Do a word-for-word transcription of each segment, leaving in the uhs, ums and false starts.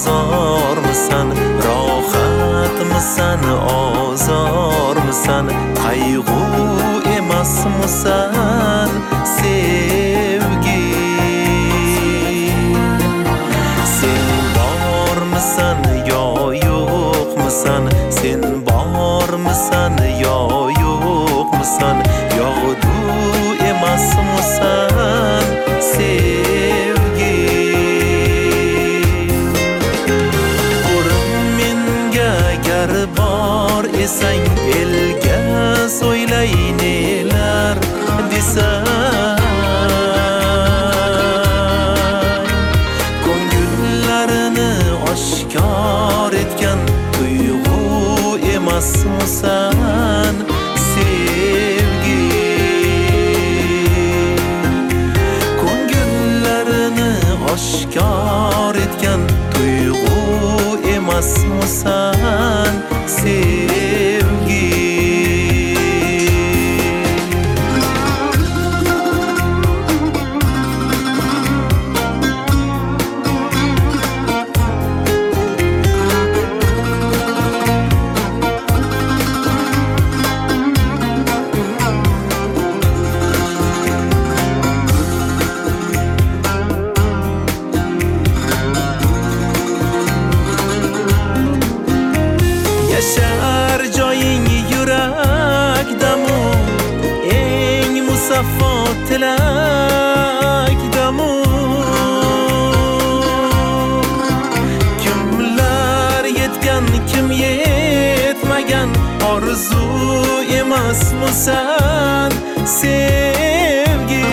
ozormisan, rohatmisan, ozormisan, qayg'u emasmisan, sevgi. Sen bormisan yo yo'qmisan, sen bormisan yo yo'qmisan, yog'du emasmisan, sevgi. Gar bor esang elga so'ylay nelar desang, ko'ngillarini oshkor etgan tuyg'u emasmisan, sevgi. Ko'ngillarini oshkor etgan tuyg'u emasmisan, sevgi. Yashar joying yurakdamu, eng musaffo tilakdamu. Kimlar yetgan, kim yetmagan, orzu emasmisan, sevgi.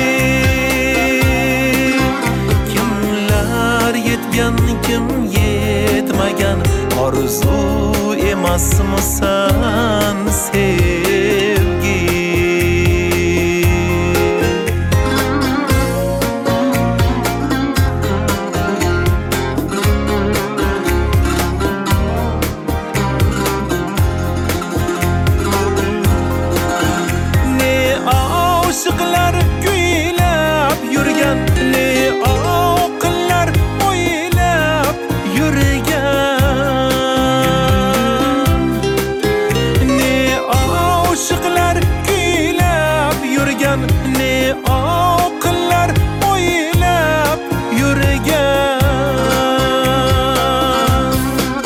Kimlar yetgan, kim yetmagan, orzu emasmisan, sevgi. Ne oshiqlar kuylab yurgan, ne oqillar o'ylab yurgan. Oshiqlar kuylab yurgan, ne oqillar o'ylab yurgan.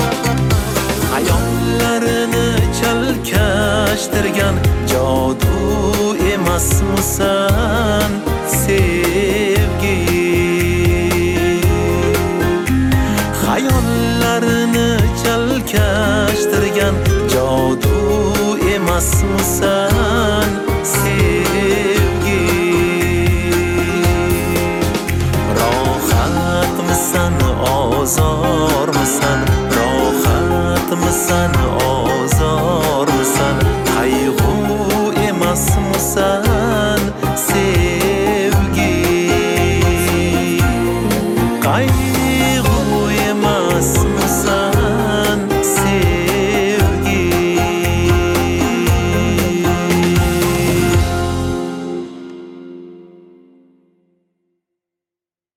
Hayollarini chalkashtirgan jodu emasmisan, sevgi. Hayollarini chalkashtirgan jodu emasmisan, sevgi. Rohatmisan, ozormisan, rohatmisan, ozormisan, qayg'u emasmisan, sevgi. Qayg'u emas